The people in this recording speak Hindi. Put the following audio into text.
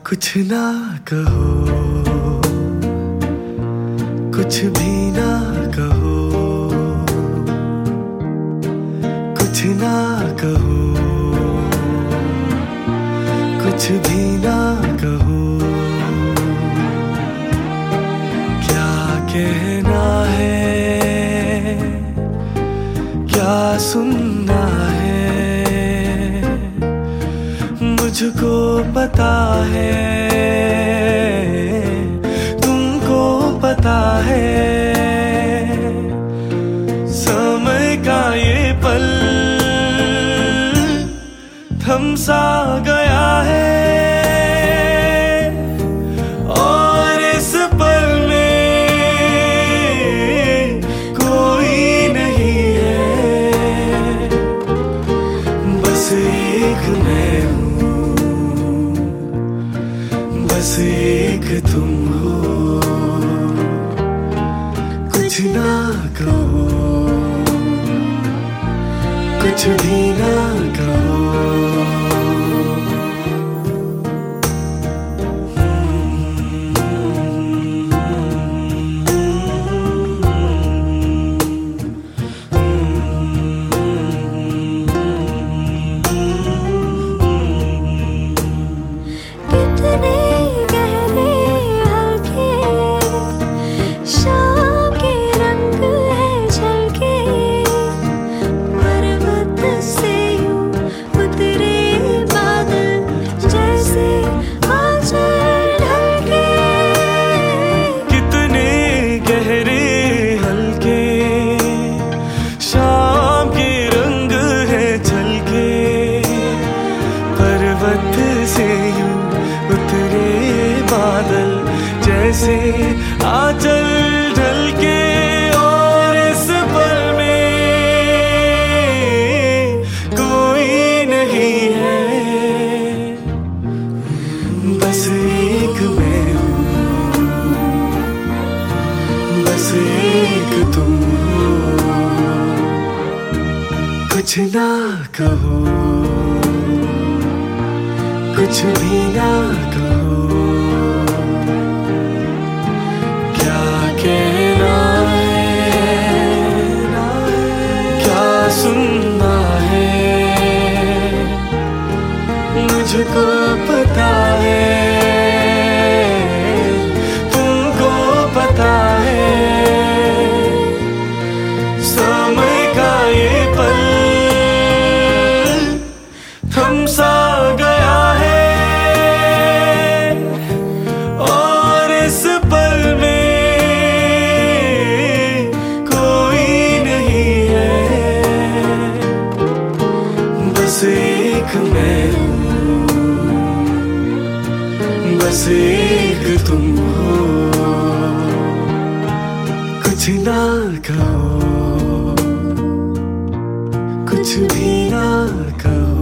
कुछ ना कहो, कुछ भी ना कहो, कुछ ना कहो, कुछ भी ना कहो। क्या कहना है, क्या सुनना है, मुझको पता है, तुमको पता है। समय का ये पल थम सा गया है, और इस पल में कोई नहीं है, बस एक मैं हूँ, बस एक तुम हो। कुछ ना कहो, कुछ भी ना कहो। से यूं उतरे बादल जैसे आंचल ढलके, और इस पल में कोई नहीं है, बस एक मैं हूँ, बस एक तुम हो। कुछ ना कहो, कुछ भी ना कहो। क्या कहना है, क्या सुनना है, मुझको पता है, तुमको पता है। समय का ये पल थम सा गया है, बस एक मैं हूँ, बस एक तुम हो। कुछ ना कहो, कुछ भी ना कहो।